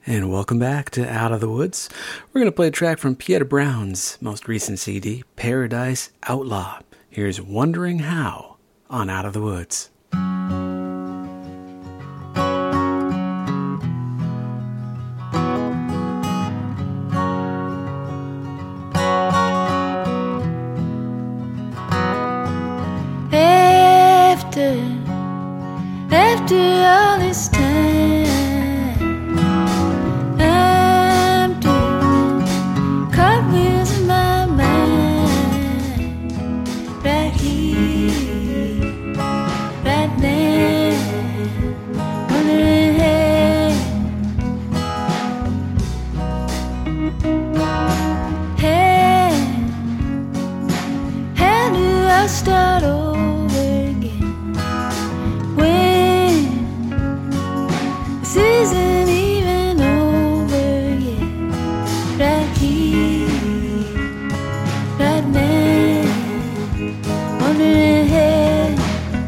And welcome back to Out of the Woods. We're going to play a track from Pieta Brown's most recent CD, Paradise Outlaw. Here's Wondering How on Out of the Woods. After all this time, I'm doing cartwheels in my mind, right here, right now, wondering how do I start over? Isn't even over yet, right here, right now, wondering ahead.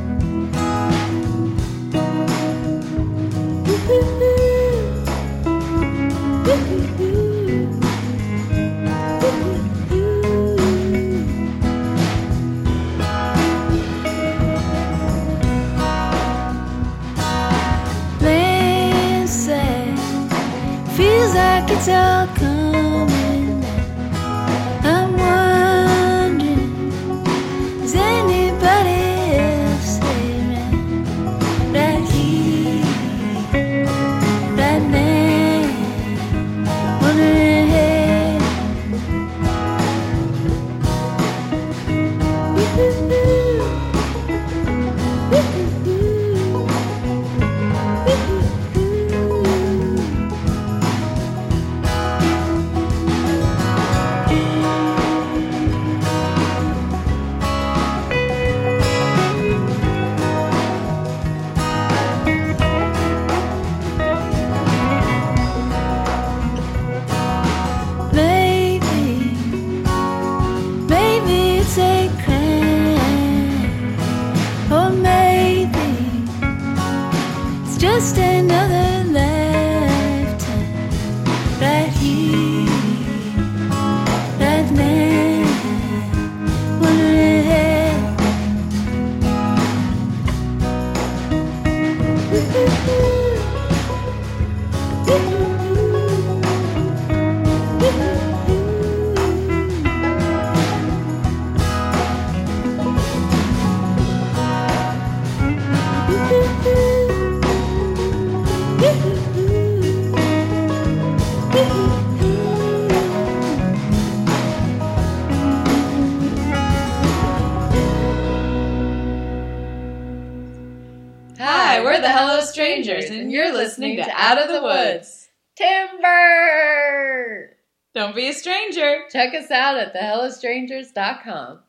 Feels like it's all coming back. I'm wondering, is anybody else around? Right here, right now, wondering ahead. Just another lifetime, right here, right now, wondering ahead. Hi, we're the Hello Strangers, and you're listening to Out of the Woods. Timber! Don't be a stranger. Check us out at thehellostrangers.com.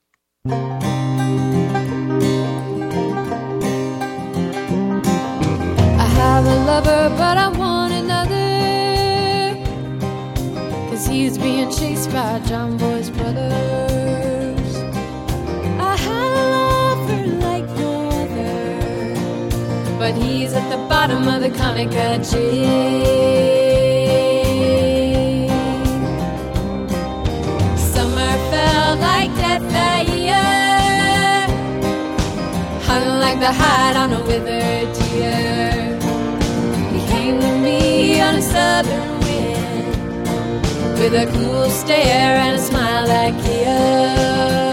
I have a lover, but I want another, 'cause he's being chased by John Boy's brothers. I had a lover like no other, but he's at the bottom of the Conica chain. Summer felt like death that year, hung like the hide on a withered deer. He came to me on a southern wind, with a cool stare and a smile like Cleo.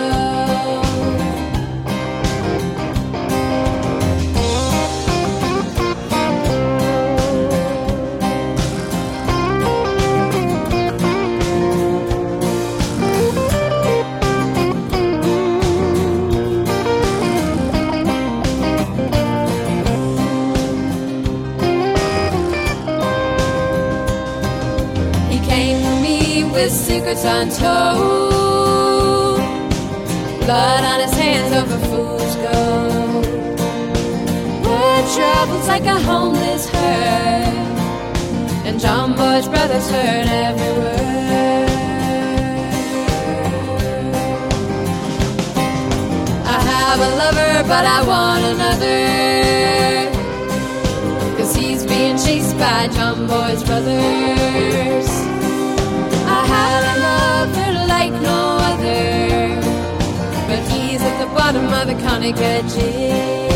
With secrets untold, blood on his hands over fool's gold. Word travels like a homeless herd, and John Boy's brothers heard every word. I have a lover, but I want another, 'cause he's being chased by John Boy's brothers. I had a lover like no other, but he's at the bottom of the Conacher jail.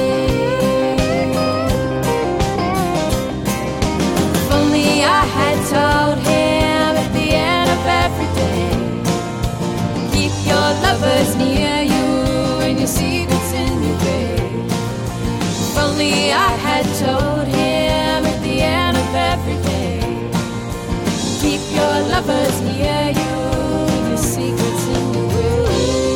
If only I had told him at the end of every day, keep your lovers near you and your secrets in your grave. If only I had told him at the end of every day, keep your lovers near you and your secrets in your grave.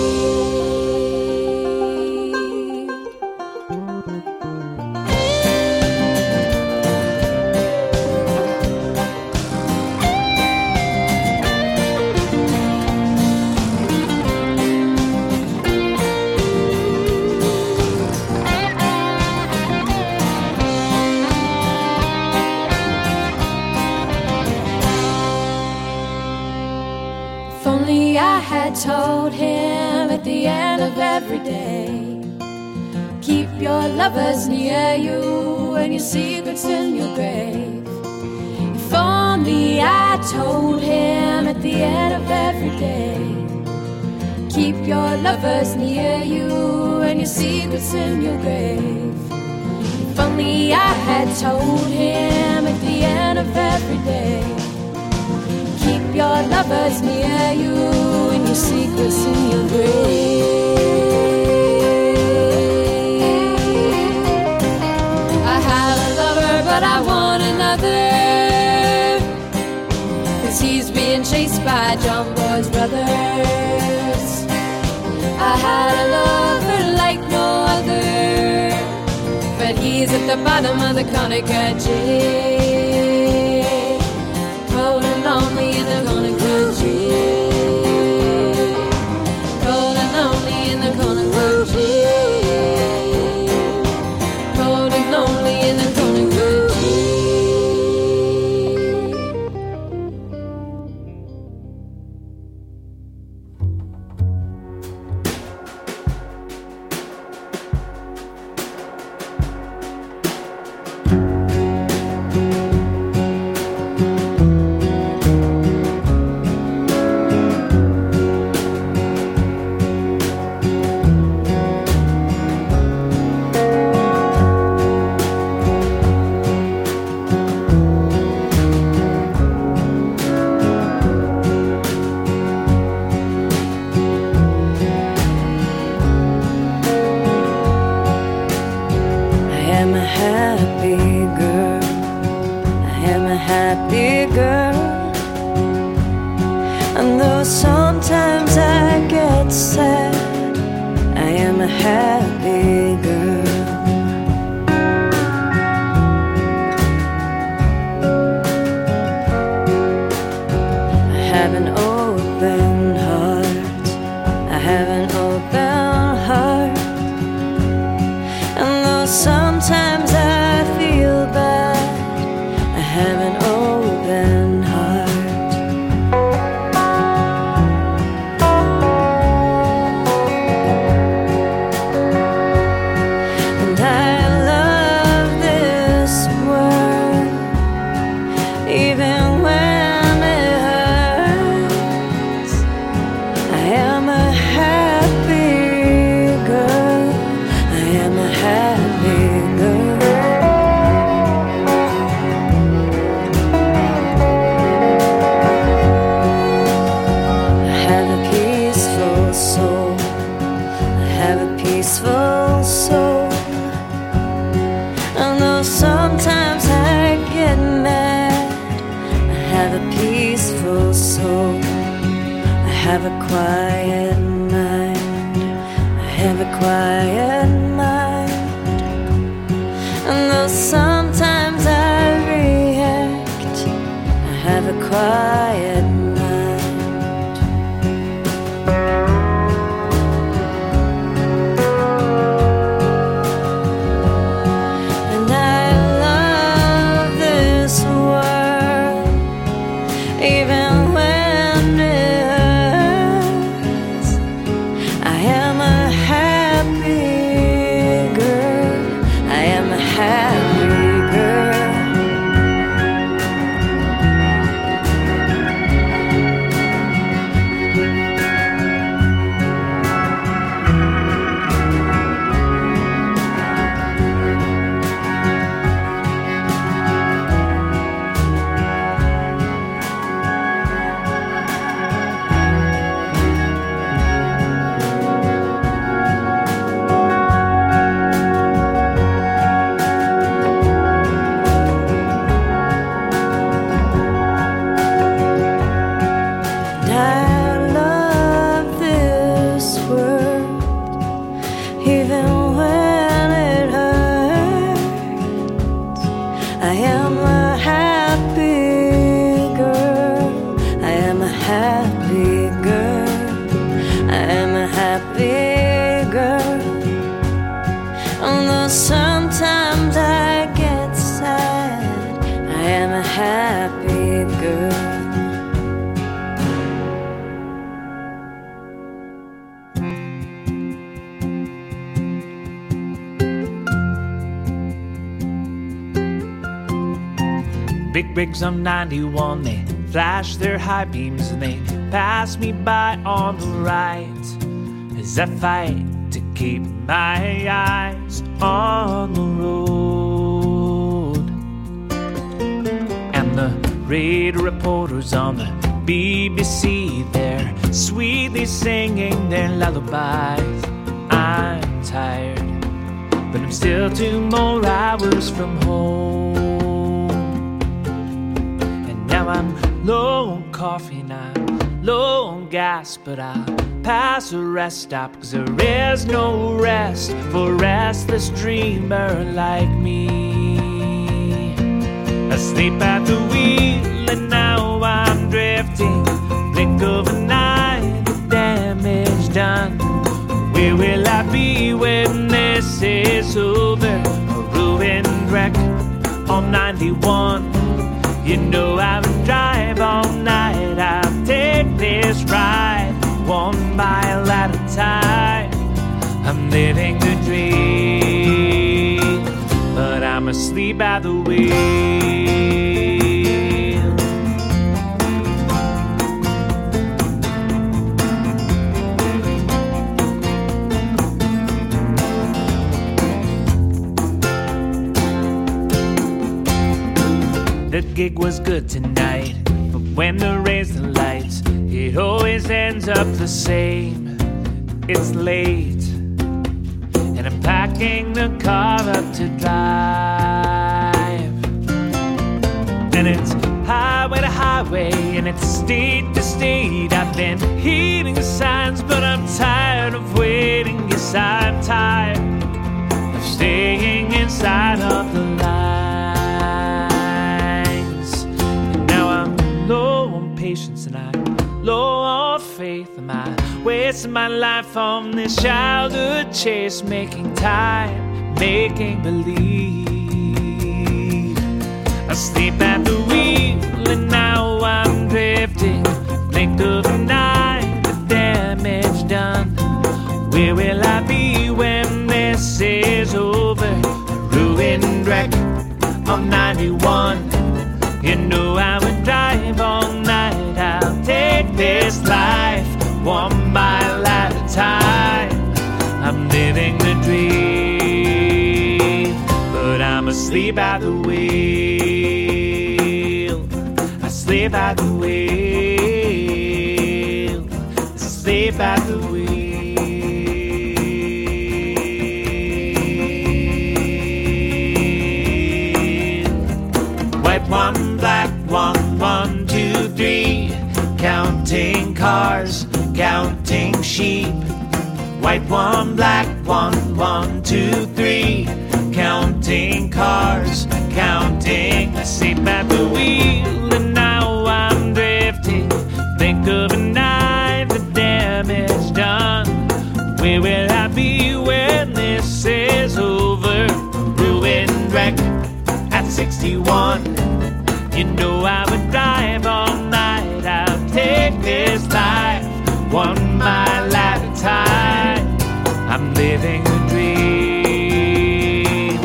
If only I had told him at the end of every day, keep your lovers near you and your secrets in your grave. If only I told him at the end of every day, keep your lovers near you and your secrets in your grave. If only I had told him at the end of every day, keep your lovers near you and your secrets in your grave. I had a lover, but I want another, 'cause he's being chased by John Boy's brothers. I had a lover like no other, but he's at the bottom of the Conacher jail. Cold and lonely in the Conacher jail. Cold and lonely in the Conacher jail. Cold and lonely in the Conacher jail. Sometimes I get sad, I am a happy girl. I have an open heart, I have an open heart. And though sometimes I feel bad, I have an open heart. I have a quiet mind, I have a quiet mind. And though sometimes I react, I have a quiet mind. And I love this world, even when it hurts. I am a happy girl, I am a happy girl. happy girl. Big rigs on 91, they flash their high beams and they pass me by on the right as I fight to keep my eyes on the road. And the radio reporters on the BBC, they're sweetly singing their lullabies. I'm tired, but I'm still 2 more hours from home. Now I'm low on coffee and I'm low on gas, but I'll pass a rest stop, 'cause there is no rest for a restless dreamer like me. I sleep at the wheel and now I'm drifting. Blink of an eye, the damage done. Where will I be when this is over? A ruined wreck on 91. You know I would drive all night. I'll take this ride 1 mile at a time. I'm living the dream, but I'm asleep at the wheel. The gig was good tonight, but when they raise the lights, it always ends up the same. It's late, and I'm packing the car up to drive. And it's highway to highway, and it's state to state. I've been heeding the signs, but I'm tired of waiting. Yes, I'm tired of staying inside of the line. Low on patience and I'm low on faith. Am I wasting my life on this childhood chase? Making time, making believe. I sleep at the wheel and now I'm drifting. Blink of an eye, the damage done. Where will I be when this is over? A ruined wreck on 91. You know I would drive all night. I'll take this life 1 mile at a time. I'm living the dream, but I'm asleep at the wheel. I sleep at the wheel. I sleep at the wheel. White one, black one, 1, 2, 3. Counting cars, counting sheep. White one, black one, 1, 2, 3. Counting cars, counting. I sleep at the wheel and now I'm drifting. Think of a night, the damage done. Where will I be when this is over? Ruined wreck at 61. You know I would drive all night. I'll take this life 1 mile at a time. I'm living the dream.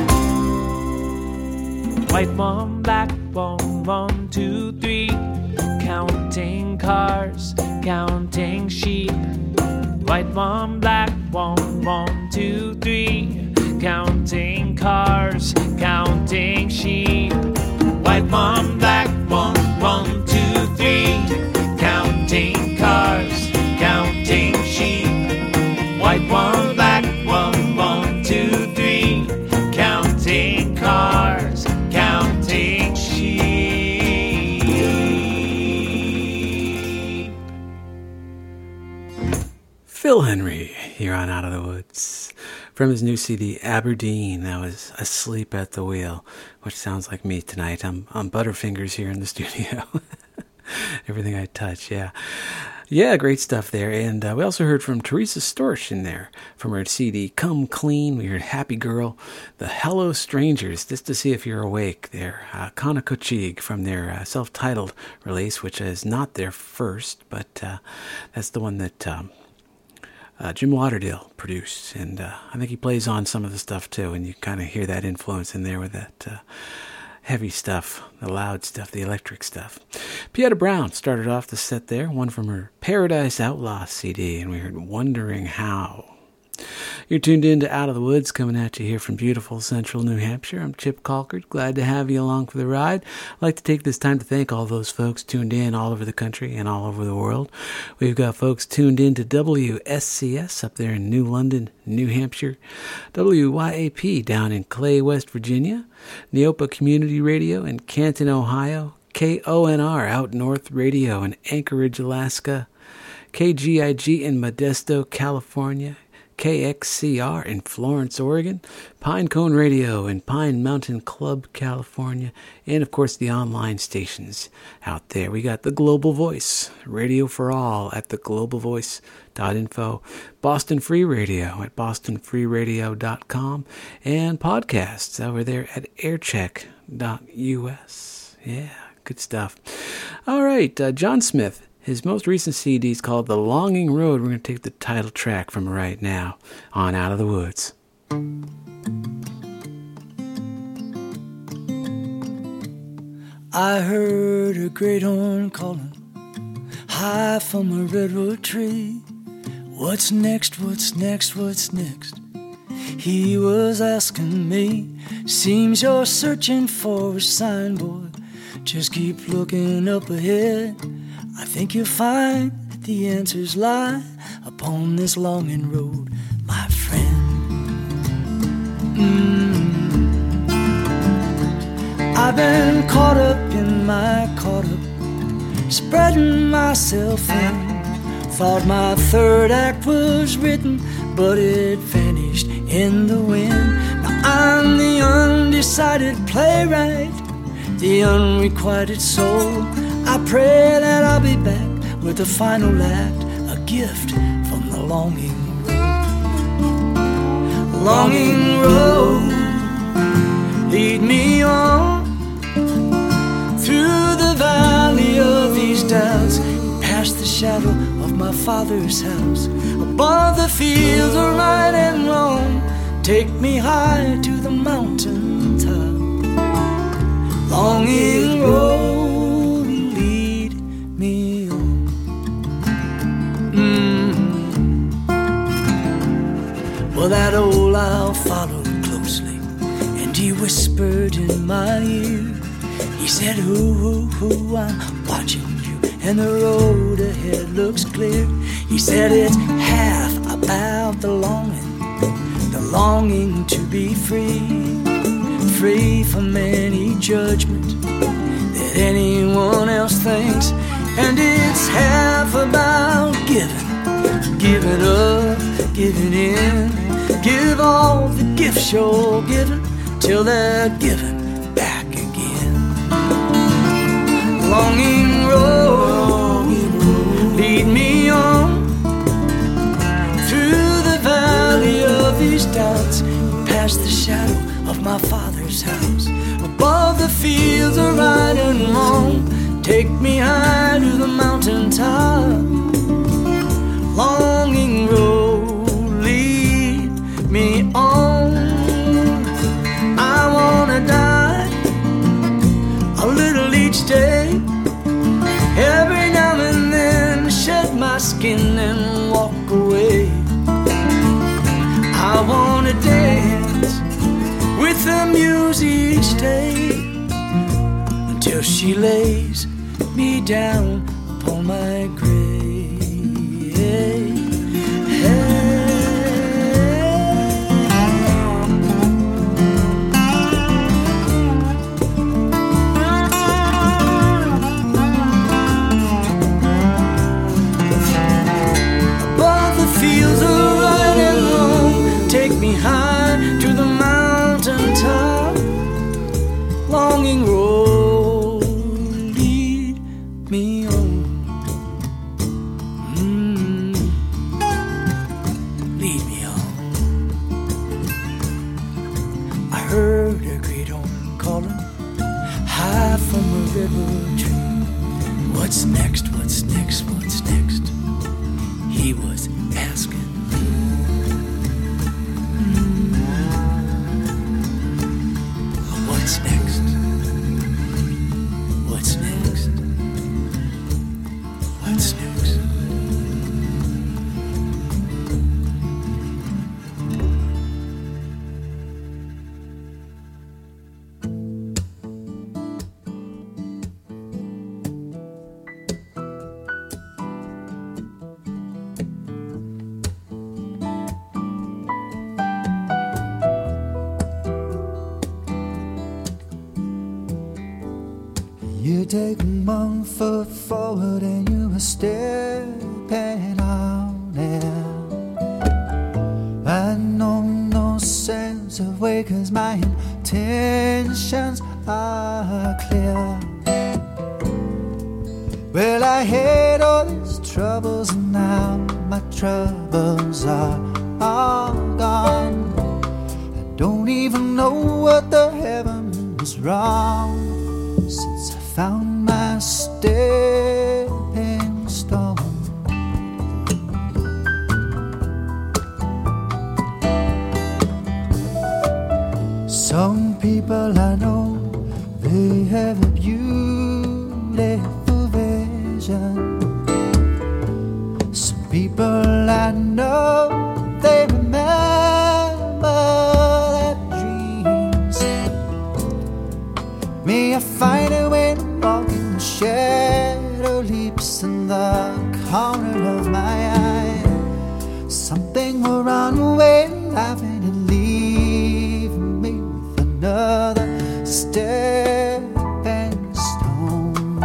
White one, black one, 1, 2, 3. Counting cars, counting sheep. White one, black one, 1, 2, 3. Counting cars, counting sheep. White one, black one, 1, 2, 3. Counting cars, counting sheep. White one, black one, 1, 2, 3. Counting cars, counting sheep. Phil Henry here on Out of the Woods. From his new CD, Aberdeen, that was Asleep at the Wheel, which sounds like me tonight. I'm on Butterfingers here in the studio. Everything I touch, yeah. Yeah, great stuff there. And we also heard from Teresa Storch in there from her CD Come Clean. We heard Happy Girl, The Hello Strangers, just to see if you're awake there. Conococheague from their self-titled release, which is not their first, but that's the one that Jim Lauderdale produced. And I think he plays on some of the stuff too, and you kind of hear that influence in there with that heavy stuff, the loud stuff, the electric stuff. Pieta Brown started off the set there, one from her Paradise Outlaw CD, and we heard Wondering How. You're tuned in to Out of the Woods, coming at you here from beautiful central New Hampshire. I'm Chip Colkert, glad to have you along for the ride. I'd like to take this time to thank all those folks tuned in all over the country and all over the world. We've got folks tuned in to WSCS up there in New London, New Hampshire, WYAP down in Clay, West Virginia, Neopa Community Radio in Canton, Ohio, KONR Out North Radio in Anchorage, Alaska, KGIG in Modesto, California, KXCR in Florence, Oregon, Pinecone Radio in Pine Mountain Club, California, and of course the online stations out there. We got the Global Voice, Radio for All at theglobalvoice.info, Boston Free Radio at bostonfreeradio.com, and podcasts over there at aircheck.us. Yeah, good stuff. All right, John Smith. His most recent CD is called The Longing Road. We're going to take the title track from right now on Out of the Woods. I heard a great horn calling high from a redwood tree. What's next, what's next, what's next? He was asking me. Seems you're searching for a sign, boy. Just keep looking up ahead. I think you'll find that the answers lie upon this longing road, my friend. I've been caught up in my caught up, spreading myself thin. Thought my third act was written, but it vanished in the wind. Now I'm the undecided playwright, the unrequited soul. I pray that I'll be back with the final act, a gift from the longing road. Longing road, lead me on through the valley of these doubts, past the shadow of my father's house, above the fields of right and wrong. Take me high to the mountain top. Longing road, well, that old owl followed closely, and he whispered in my ear. He said, ooh, I'm watching you, and the road ahead looks clear. He said, it's half about the longing to be free, free from any judgment that anyone else thinks. And it's half about giving up, giving in. Give all the gifts you're given till they're given back again. Longing road, lead me on through the valley of these doubts, past the shadow of my father's house, above the fields of right and wrong. Take me high to the mountain top. Longing road, lead me on. I wanna die a little each day, every now and then shed my skin and walk away. I wanna dance with the muse each day until she lays me down upon my grave. Above the fields of right and wrong, take me high to the mountain top. Longing road, lead me on. What's next, what's next, what's next? He was asking. What's next? What's next? What's next? You take one foot forward and you are stepping out there. I know no sense of way 'cause my intentions are clear. Well, I hate all these troubles and now my troubles are all gone. I don't even know what the heaven was wrong since I found my stepping stone. Some people I know, they have a beautiful vision. Some people I know, they remember their dreams. May I find a way to walk in the shadow leaps in the corner of my eye. Something will run away laughing and leave me with another stepping stone.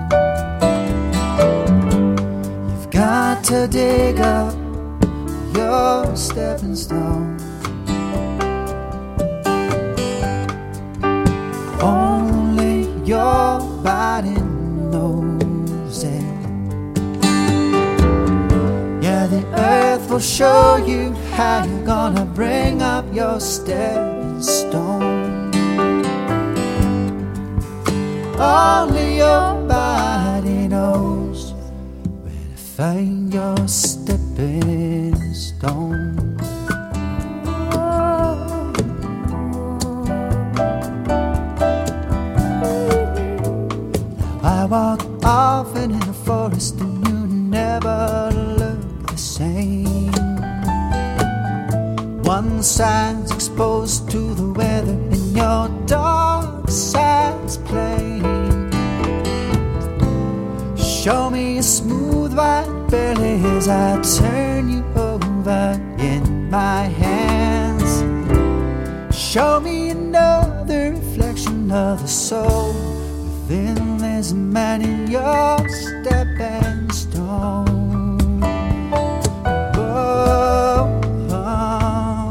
You've got to dig up your stepping stone. Only your body knows it. Yeah, the earth will show you how you're gonna bring up your stepping stone. Only your body knows where to find your stepping stone. I walk often in the forest and you never look the same. One side's exposed to the weather and your dark side's plain. Show me a smooth white belly as I turn you over in my hands. Show me another reflection of the soul within this man in your stepping stone. Oh, oh.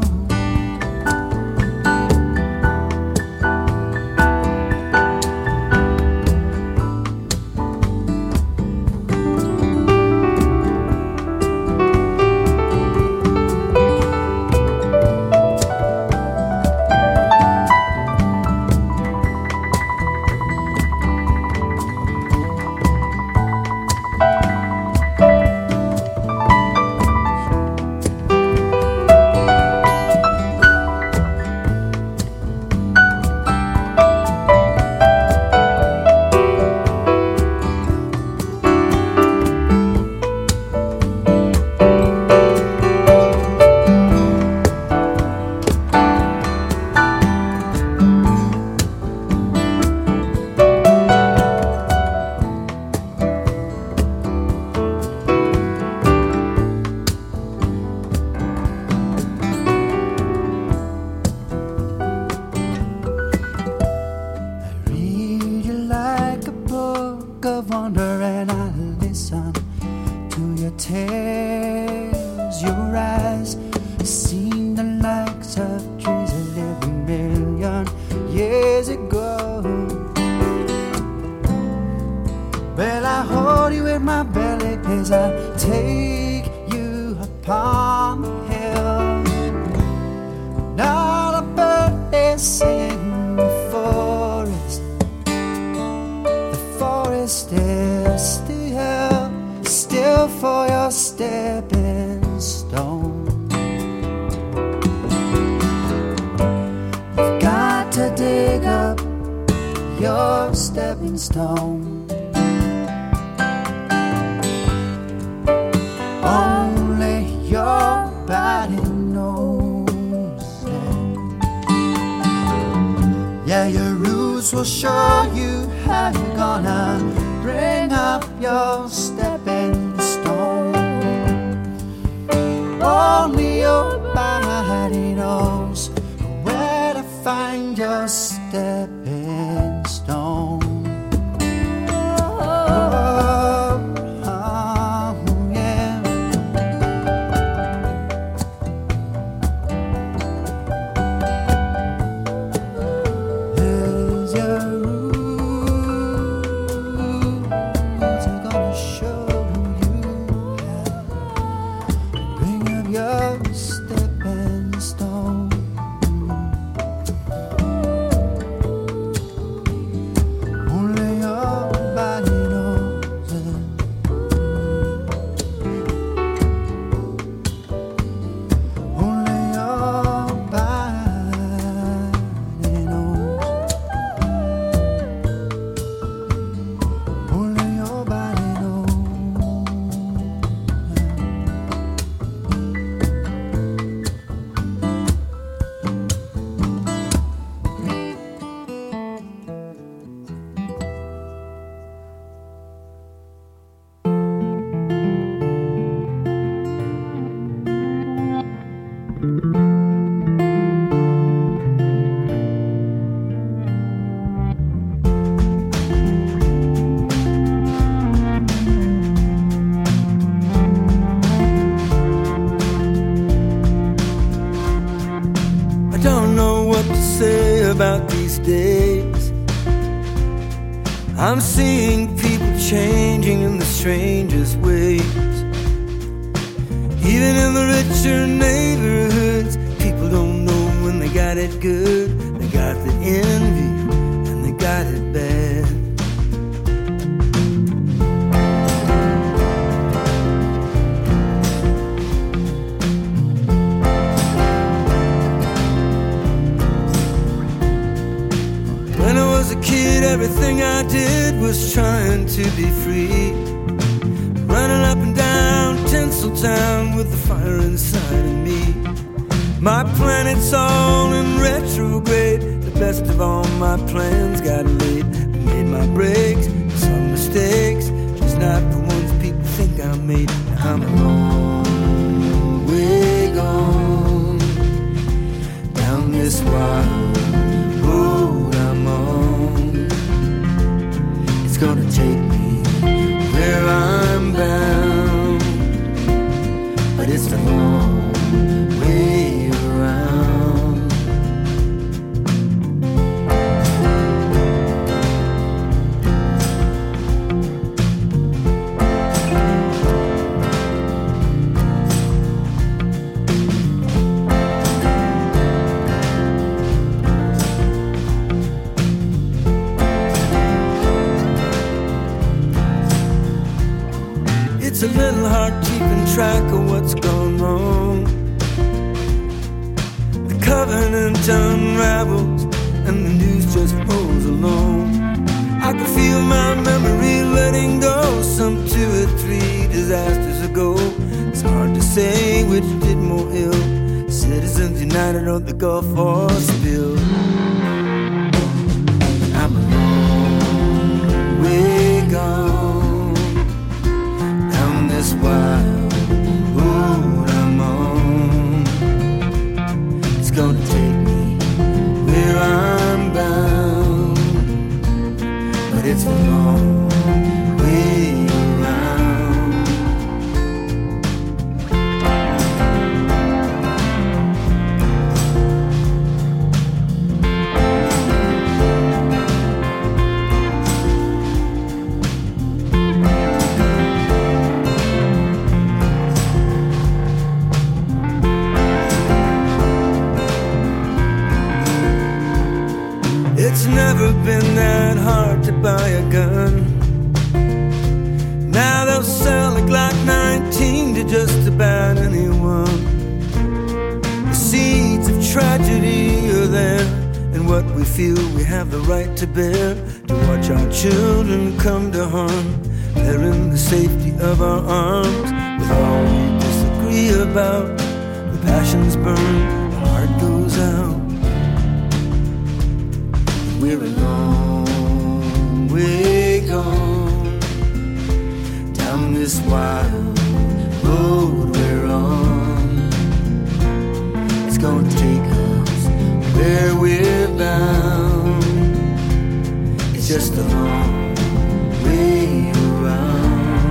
Of wonder and I listen to your tales, your eyes seem the likes of trees that lived a million years ago. Well, I hold you in my belly as I take you upon the hill. Now the bird is singing in the forest. The forest is still for your stepping stone. You've got to dig up your stepping stone. Only your body knows it. Yeah, your roots will show you how you're gonna bring up your stepping stone. Only your body knows where to find your stepping stone. About these days, I'm seeing people changing in the strangest ways. Even in the richer neighborhoods, people don't know when they got it good. They got the envy and they got it bad. Everything I did was trying to be free, running up and down Tinseltown with the fire inside of me. My planet's all in retrograde. The best of all my plans got laid. I made my breaks, some mistakes, just not the ones people think I made. I'm a long way gone down this wild road I'm on. It's gonna take me where I'm bound, but it's the long way around. It's a little hard keeping track of what's gone wrong. The covenant unravels and the news just rolls along. I can feel my memory letting go some 2 or 3 disasters ago. It's hard to say which did more ill, Citizens United or the Gulf War spill. I'm a long way gone down this wild road I'm on. It's gonna take me where I'm bound, but it's a long way around. what we feel we have the right to bear, to watch our children come to harm. They're in the safety of our arms. With all we disagree about, the passions burn, the heart goes out. We're a long way gone down this wild road we're on. It's gonna take us where we're bound. It's just a long way around.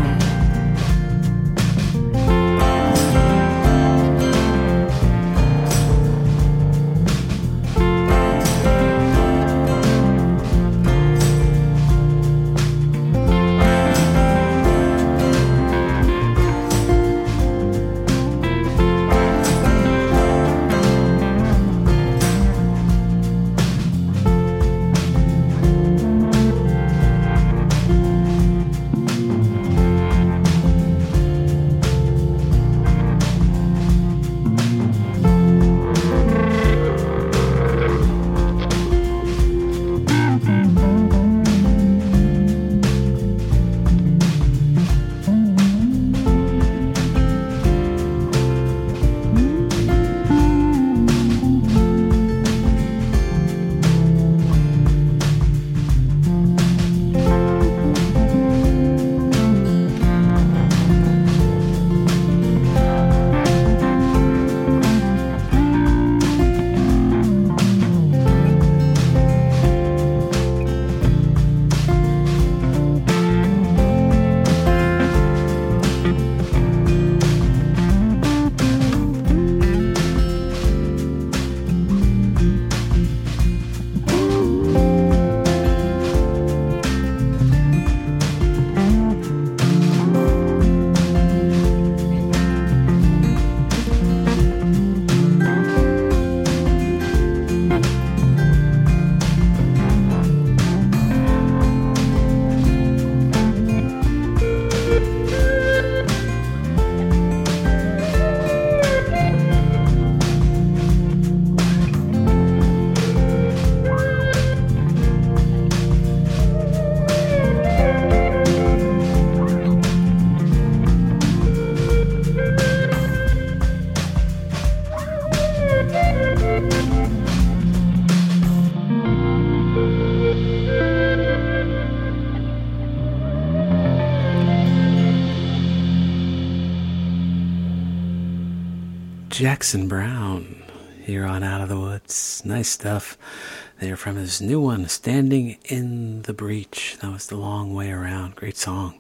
Jackson Browne here on Out of the Woods. Nice stuff there from his new one, Standing in the Breach. That was The Long Way Around. Great song.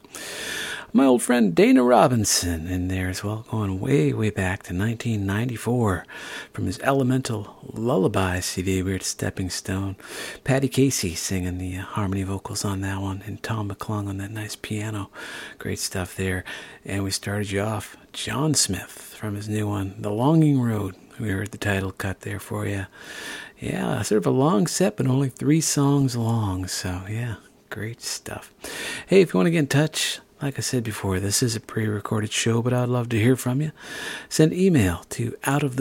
My old friend Dana Robinson in there as well, going way, way back to 1994 from his Elemental Lullaby CD. We heard Stepping Stone. Patty Casey singing the harmony vocals on that one, and Tom McClung on that nice piano. Great stuff there. And we started you off, John Smith from his new one, The Longing Road. We heard the title cut there for you. Yeah, sort of a long set, but only 3 songs long. So, yeah, great stuff. Hey, if you want to get in touch, like I said before, this is a pre-recorded show, but I'd love to hear from you. Send email to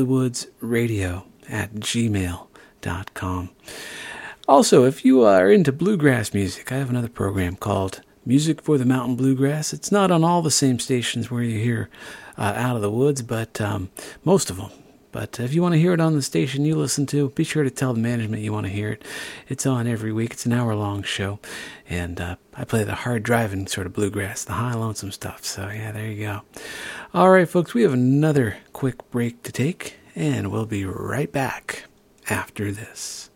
outofthewoodsradio@gmail.com. Also, if you are into bluegrass music, I have another program called Music for the Mountain Bluegrass. It's not on all the same stations where you hear Out of the Woods, but most of them. But if you want to hear it on the station you listen to, be sure to tell the management you want to hear it. It's on every week. It's an hour-long show. And I play the hard-driving sort of bluegrass, the high lonesome stuff. So, yeah, there you go. All right, folks, we have another quick break to take, and we'll be right back after this.